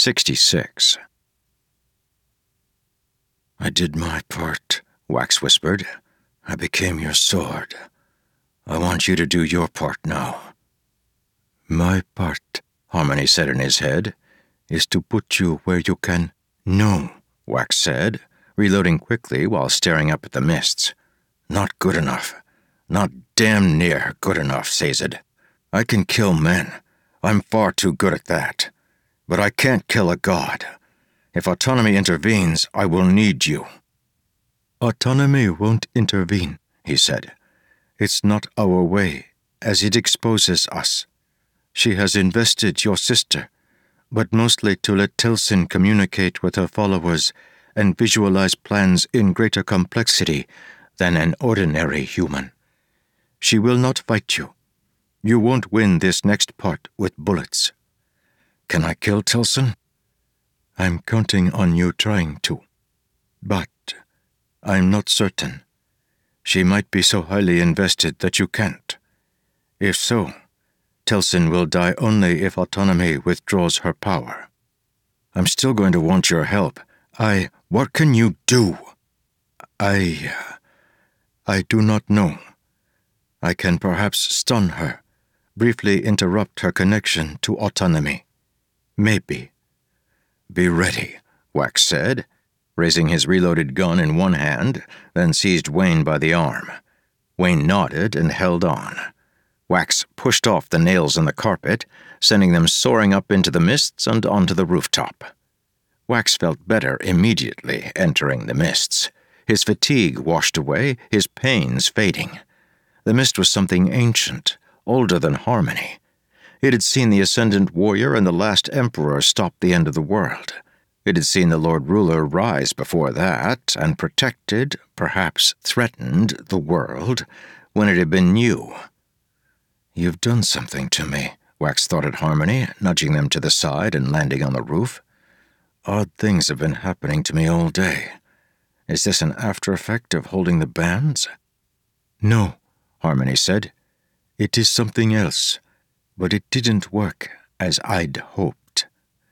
66. "I did my part," Wax whispered. "I became your sword. I want you to do your part now." "My part," Harmony said in his head, "is to put you where you can—" "No," Wax said, reloading quickly while staring up at the mists. "Not good enough. Not damn near good enough, Sazed. I can kill men. I'm far too good at that. But I can't kill a god. If autonomy intervenes, I will need you." "Autonomy won't intervene," he said. "It's not our way, as it exposes us. She has invested your sister, but mostly to let Telsin communicate with her followers and visualize plans in greater complexity than an ordinary human. She will not fight you. You won't win this next part with bullets." "Can I kill Telsin?" "I'm counting on you trying to. But I'm not certain. She might be so highly invested that you can't. If so, Telsin will die only if autonomy withdraws her power." "I'm still going to want your help. What can you do?" I do not know. I can perhaps stun her, briefly interrupt her connection to autonomy. Maybe." "Be ready," Wax said, raising his reloaded gun in one hand, then seized Wayne by the arm. Wayne nodded and held on. Wax pushed off the nails in the carpet, sending them soaring up into the mists and onto the rooftop. Wax felt better immediately entering the mists. His fatigue washed away, his pains fading. The mist was something ancient, older than Harmony. It had seen the Ascendant Warrior and the last Emperor stop the end of the world. It had seen the Lord Ruler rise before that, and protected, perhaps threatened, the world when it had been new. "You've done something to me," Wax thought at Harmony, nudging them to the side and landing on the roof. "Odd things have been happening to me all day. Is this an after effect of holding the bands?" "No," Harmony said. "It is something else, but it didn't work as I'd hoped."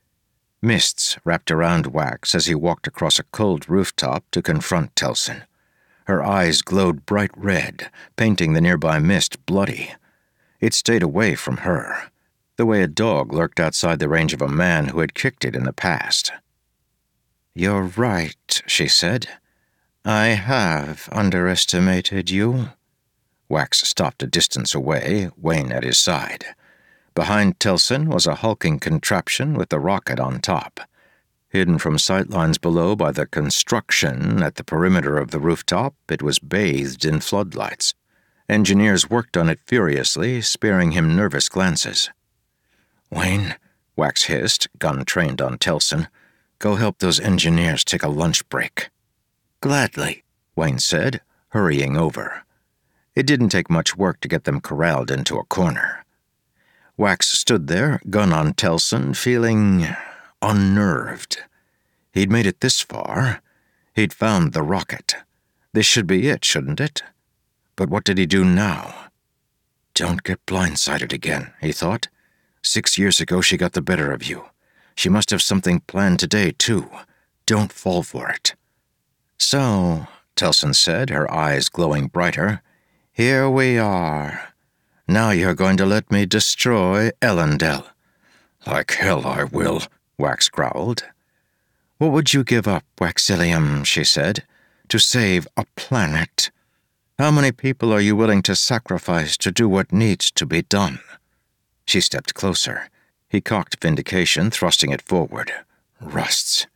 Mists wrapped around Wax as he walked across a cold rooftop to confront Telsin. Her eyes glowed bright red, painting the nearby mist bloody. It stayed away from her, the way a dog lurked outside the range of a man who had kicked it in the past. "You're right," she said. "I have underestimated you." Wax stopped a distance away, Wayne at his side. Behind Telsin was a hulking contraption with the rocket on top. Hidden from sightlines below by the construction at the perimeter of the rooftop, it was bathed in floodlights. Engineers worked on it furiously, sparing him nervous glances. "Wayne," Wax hissed, gun trained on Telsin, "go help those engineers take a lunch break." "Gladly," Wayne said, hurrying over. It didn't take much work to get them corralled into a corner. Wax stood there, gun on Telsin, feeling unnerved. He'd made it this far. He'd found the rocket. This should be it, shouldn't it? But what did he do now? "Don't get blindsided again," he thought. 6 years ago she got the better of you. She must have something planned today, too. Don't fall for it." "So," Telsin said, her eyes glowing brighter, "here we are. Now you're going to let me destroy Elendel." "Like hell I will," Wax growled. "What would you give up, Waxilium," she said, "to save a planet? How many people are you willing to sacrifice to do what needs to be done?" She stepped closer. He cocked Vindication, thrusting it forward. "Rusts."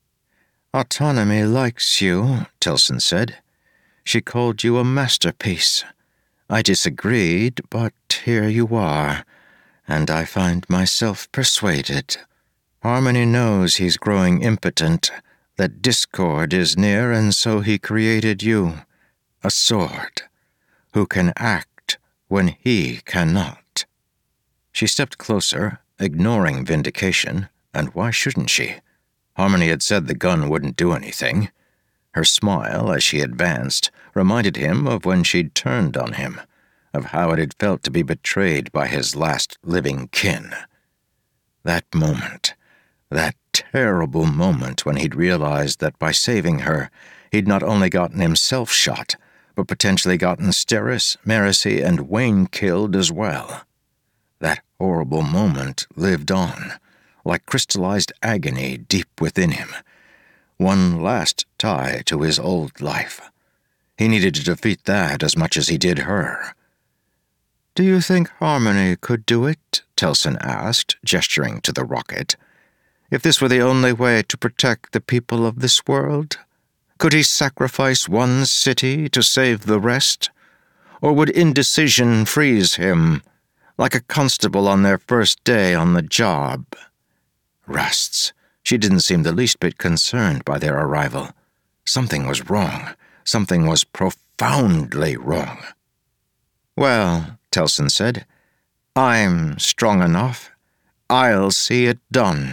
"Autonomy likes you," Telsin said. "She called you a masterpiece. I disagreed, but here you are, and I find myself persuaded. Harmony knows he's growing impotent, that discord is near, and so he created you, a sword, who can act when he cannot." She stepped closer, ignoring Vindication, and why shouldn't she? Harmony had said the gun wouldn't do anything. Her smile, as she advanced, reminded him of when she'd turned on him, of how it had felt to be betrayed by his last living kin. That moment, That terrible moment when he'd realized that by saving her, he'd not only gotten himself shot, but potentially gotten Steris, Marasi, and Wayne killed as well. That horrible moment lived on, like crystallized agony deep within him. One last tie to his old life. He needed to defeat that as much as he did her. "Do you think Harmony could do it?" Telsin asked, gesturing to the rocket. "If this were the only way to protect the people of this world? Could he sacrifice one city to save the rest? Or would indecision freeze him, like a constable on their first day on the job?" Rusts. She didn't seem the least bit concerned by their arrival. Something was wrong. Something was profoundly wrong. "Well," Telsin said, "I'm strong enough. I'll see it done."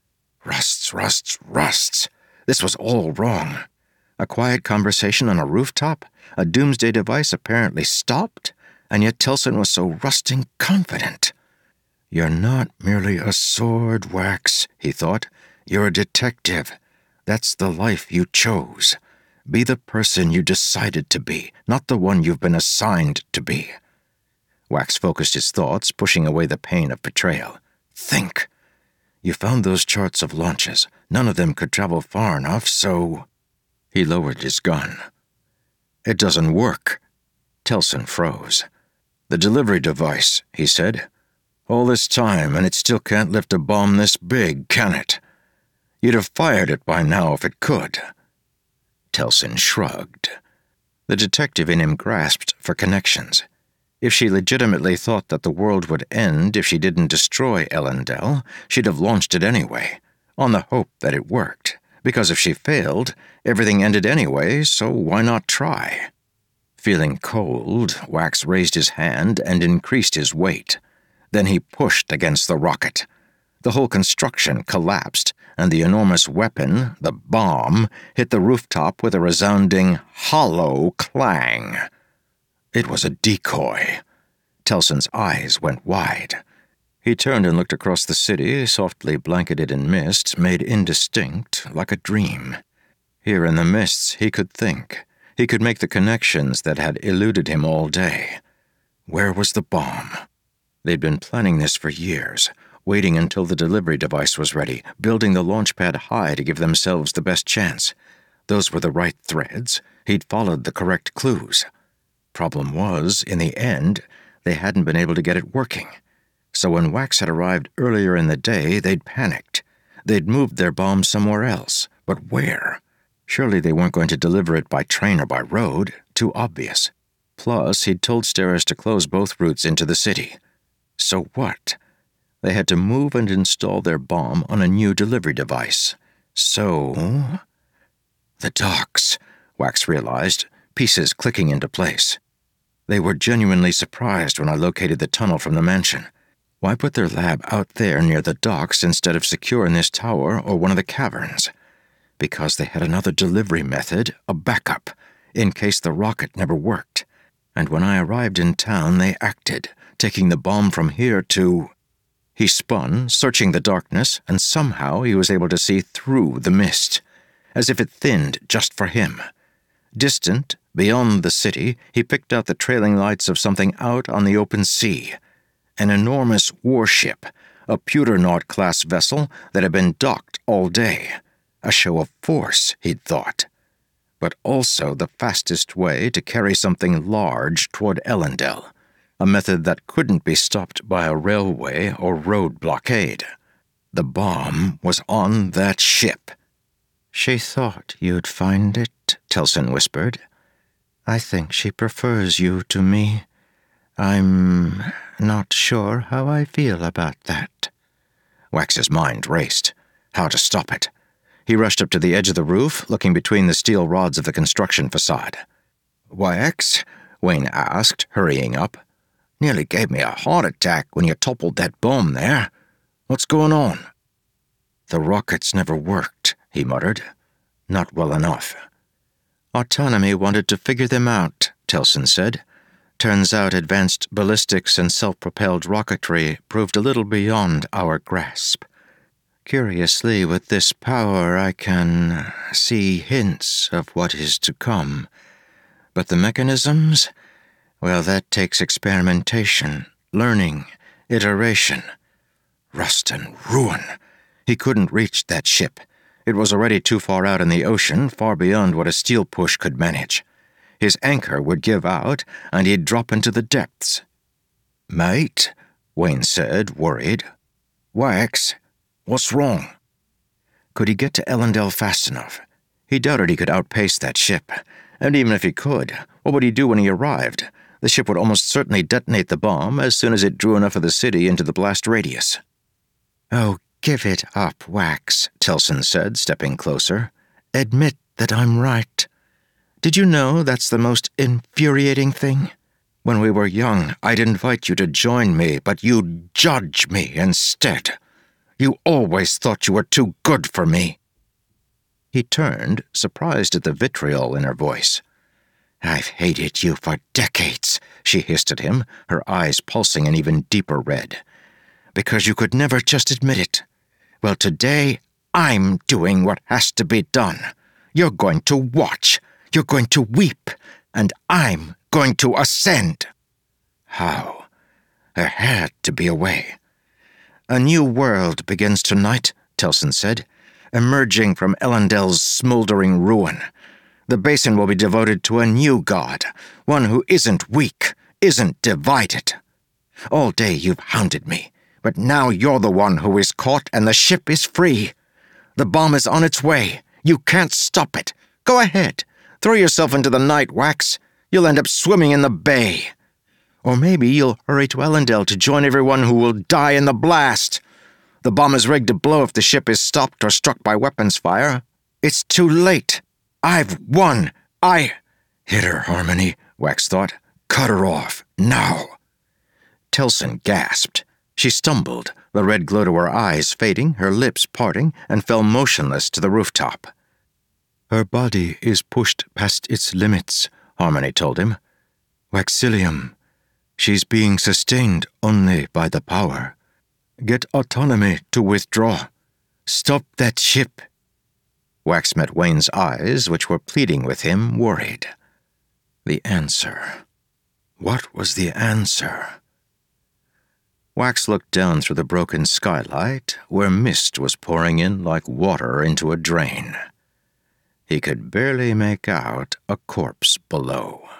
Rusts. This was all wrong. A quiet conversation on a rooftop, a doomsday device apparently stopped, and yet Telsin was so rusting confident. "You're not merely a sword, Wax," he thought. "You're a detective. That's the life you chose. Be the person you decided to be, not the one you've been assigned to be." Wax focused his thoughts, pushing away the pain of betrayal. "Think. You found those charts of launches. None of them could travel far enough, so—" He lowered his gun. "It doesn't work." Telsin froze. "The delivery device," he said. "All this time, and it still can't lift a bomb this big, can it? You'd have fired it by now if it could." Telsin shrugged. The detective in him grasped for connections. If she legitimately thought that the world would end if she didn't destroy Elendel, she'd have launched it anyway, on the hope that it worked, because if she failed, everything ended anyway, so why not try? Feeling cold, Wax raised his hand and increased his weight. Then he pushed against the rocket. The whole construction collapsed, and the enormous weapon, the bomb, hit the rooftop with a resounding, hollow clang. It was a decoy. Telsin's eyes went wide. He turned and looked across the city, softly blanketed in mist, made indistinct, like a dream. Here in the mists he could think. He could make the connections that had eluded him all day. Where was the bomb? They'd been planning this for years, waiting until the delivery device was ready, building the launch pad high to give themselves the best chance. Those were the right threads. He'd followed the correct clues. Problem was, in the end, they hadn't been able to get it working. So when Wax had arrived earlier in the day, they'd panicked. They'd moved their bomb somewhere else. But where? Surely they weren't going to deliver it by train or by road. Too obvious. Plus, he'd told Steris to close both routes into the city. So what? They had to move and install their bomb on a new delivery device. So... The docks, Wax realized, pieces clicking into place. They were genuinely surprised when I located the tunnel from the mansion. Why put their lab out there near the docks instead of secure in this tower or one of the caverns? Because they had another delivery method, a backup, in case the rocket never worked. And when I arrived in town, they acted, taking the bomb from here to... He spun, searching the darkness, and somehow he was able to see through the mist, as if it thinned just for him. Distant, beyond the city, he picked out the trailing lights of something out on the open sea. An enormous warship, a Pewternaut-class vessel that had been docked all day. A show of force, he'd thought. But also the fastest way to carry something large toward Elendel, a method that couldn't be stopped by a railway or road blockade. The bomb was on that ship. "She thought you'd find it," Telsin whispered. "I think she prefers you to me. I'm not sure how I feel about that." Wax's mind raced. How to stop it? He rushed up to the edge of the roof, looking between the steel rods of the construction facade. "Wax?" Wayne asked, hurrying up. "Nearly gave me a heart attack when you toppled that bomb there. What's going on?" "The rockets never worked," he muttered. "Not well enough." "Autonomy wanted to figure them out," Telsin said. "Turns out advanced ballistics and self-propelled rocketry proved a little beyond our grasp. Curiously, with this power I can see hints of what is to come. But the mechanisms? Well, that takes experimentation, learning, iteration. Rust and ruin. He couldn't reach that ship. It was already too far out in the ocean, far beyond what a steel push could manage. His anchor would give out, and he'd drop into the depths. "Mate," Wayne said, worried. "Wax, what's wrong?" Could he get to Ellendale fast enough? He doubted he could outpace that ship. And even if he could, what would he do when he arrived? The ship would almost certainly detonate the bomb as soon as it drew enough of the city into the blast radius. "Oh, give it up, Wax," Tilson said, stepping closer. "Admit that I'm right. Did you know that's the most infuriating thing? When we were young, I'd invite you to join me, but you'd judge me instead. You always thought you were too good for me." He turned, surprised at the vitriol in her voice. "I've hated you for decades," she hissed at him, her eyes pulsing an even deeper red. "Because you could never just admit it. Well, today, I'm doing what has to be done. You're going to watch. You're going to weep. And I'm going to ascend." How? There had to be a way. "A new world begins tonight," Tilson said, "emerging from Ellendale's smoldering ruin. The basin will be devoted to a new god, one who isn't weak, isn't divided. All day you've hounded me, but now you're the one who is caught and the ship is free. The bomb is on its way. You can't stop it. Go ahead. Throw yourself into the night, Wax. You'll end up swimming in the bay. Or maybe you'll hurry to Ellendale to join everyone who will die in the blast. The bomb is rigged to blow if the ship is stopped or struck by weapons fire. It's too late. I've won. Hit her, Harmony, Wax thought. Cut her off, now. Tilson gasped. She stumbled, the red glow to her eyes fading, her lips parting, and fell motionless to the rooftop. "Her body is pushed past its limits," Harmony told him. "Waxilium. She's being sustained only by the power. Get autonomy to withdraw. Stop that ship." Wax met Wayne's eyes, which were pleading with him, worried. The answer. What was the answer? Wax looked down through the broken skylight, where mist was pouring in like water into a drain. He could barely make out a corpse below.